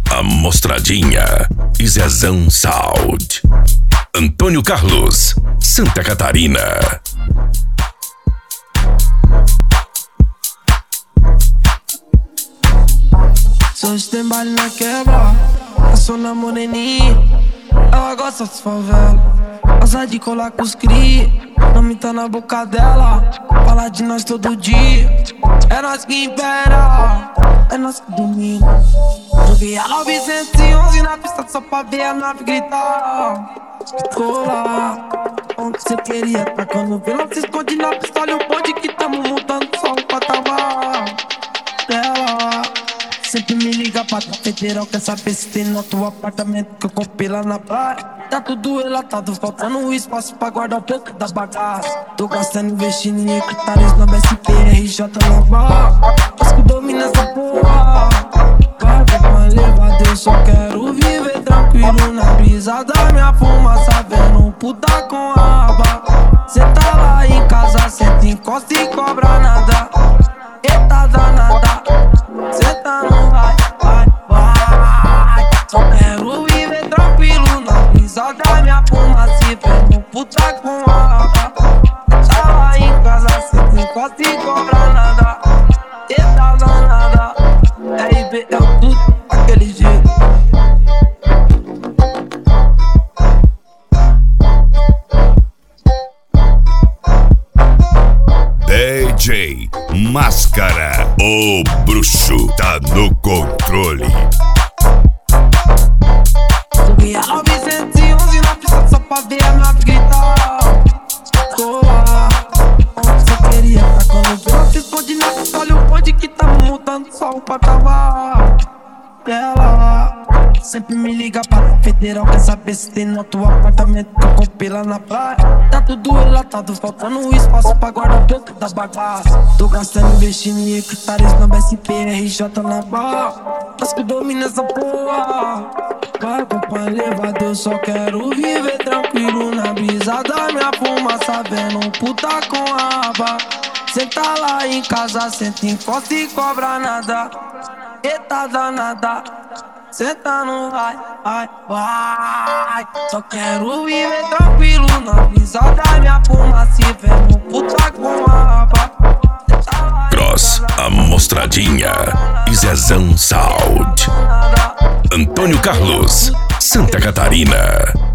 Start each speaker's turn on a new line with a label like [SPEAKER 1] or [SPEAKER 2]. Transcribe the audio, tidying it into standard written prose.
[SPEAKER 1] A Mostradinha e Zezão Sound. Antônio Carlos, Santa Catarina.
[SPEAKER 2] Se hoje tem baile na quebra, eu sou na moreninha. Ela gosta dos favela, gosta de colar com os cri. Nome tá na boca dela, fala de nós todo dia. É nós que impera, é nós que domina. Joguei a 911 na pista só pra ver a nave gritar. Cola, onde cê queria tá? Quando vê, não se esconde na pistola e o bonde que tamo montando só o patamar dela. Sempre me liga pra federal, quer saber se tem no teu apartamento que eu comprei lá na praia. Tá tudo relatado, faltando um espaço pra guardar um pouco das bagaças. Tô gastando, investindo em hectares na BSP, RJ na barra. Acho que domina essa porra. Vai pra levar, eu só quero viver tranquilo na brisa da minha fumaça, vendo puta com aba. Cê tá lá em casa, senta, encosta e cobra nada. Eita danada, cê tá no vai. Só quero viver tranquilo na brisa da minha fumaça, vendo puta com aba. Tá lá em casa, senta, encosta e cobra nada. Eita danada, RB é o tudo, aquele jeito.
[SPEAKER 1] DJ Máscara, o bruxo tá no controle.
[SPEAKER 2] Subi a 911 na pista só pra ver a nave gritar. Cola, onde cê queria tá? Quando vê, não se esconde na pistola, o bonde que tá mudando só o patamar dela. Sempre me liga pra federal, quer saber se tem no teu apartamento que eu comprei lá na praia. Tá tudo relatado, faltando um espaço pra guardar um pouco das bagaças. Tô gastando, investindo em hectares na BSP, RJ na barra. Acho que domina essa porra. Vai pra levar, eu só quero viver tranquilo na brisa da minha fumaça, vendo puta com aba. Cê tá lá em casa, senta, encosta e cobra nada. Eita danada, cê tá no vai. Só quero viver tranquilo na brisa da minha fumaça, vendo puta com aba.
[SPEAKER 1] Cross, a Mostradinha e Zezão Sound. Antônio Carlos, Santa Catarina.